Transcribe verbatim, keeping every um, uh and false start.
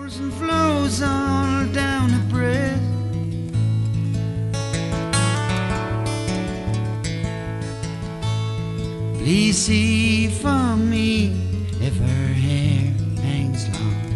and flows all down her breast. Please see for me if her hair hangs long.